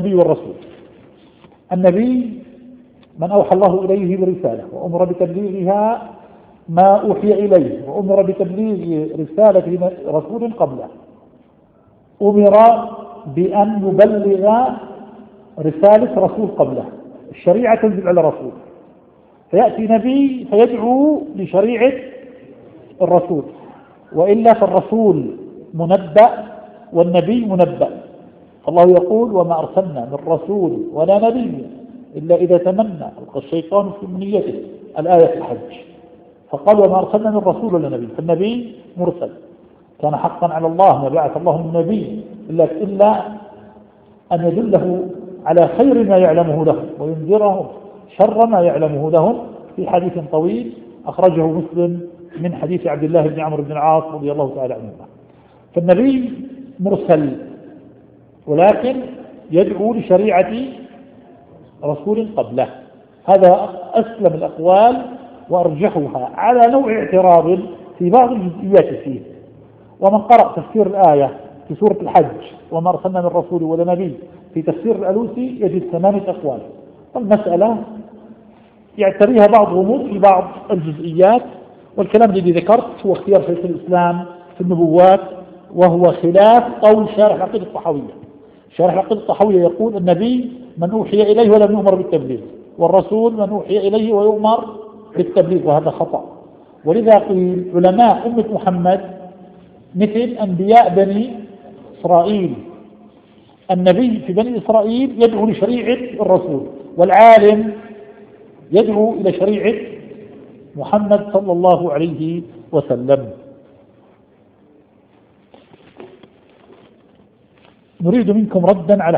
النبي والرسول. النبي من أوحى الله إليه برسالة وأمر بتبليغها ما أوحي إليه، وأمر بتبليغ رسالة رسول قبله، أمر بأن يبلغ رسالة رسول قبله، الشريعة تنزل على رسول، فيأتي نبي فيدعو لشريعة الرسول، وإلا فالرسول منبأ والنبي منبأ. الله يقول وما أرسلنا من رسول ولا نبي إلا إذا تمنى ألقى الشيطان في أمنيته، الآية في الحج. فقال وما أرسلنا من رسول ولا نبي، فالنبي مرسل، كان حقا على الله ما بعث الله من نبي إلا أن يدله على خير ما يعلمه لهم وينذرهم شر ما يعلمه لهم، في حديث طويل أخرجه مسلم من حديث عبد الله بن عمرو بن العاص رضي الله تعالى عنهما. فالنبي مرسل ولكن يدعو لشريعة رسول قبله. هذا أسلم الأقوال وأرجحها على نوع اعتراض في بعض الجزئيات فيه. ومن قرأ تفسير الآية في سورة الحج وما أرسلنا من رسول ولا نبي في تفسير الألوسي يجد 8 أقوال. والمسألة يعتريها بعض غموض في بعض الجزئيات، والكلام الذي ذكرت هو اختيار شيخ الإسلام في النبوات، وهو خلاف قول شارح العقيدة الطحاوية. شارح العقيدة الطحاوية يقول النبي من أوحي إليه ولم يؤمر بالتبليغ، والرسول من أوحي إليه ويؤمر بالتبليغ، وهذا خطأ. ولذا قيل علماء أمة محمد مثل أنبياء بني إسرائيل، النبي في بني إسرائيل يدعو لشريعة الرسول، والعالم يدعو إلى شريعة محمد صلى الله عليه وسلم. نريد منكم ردا على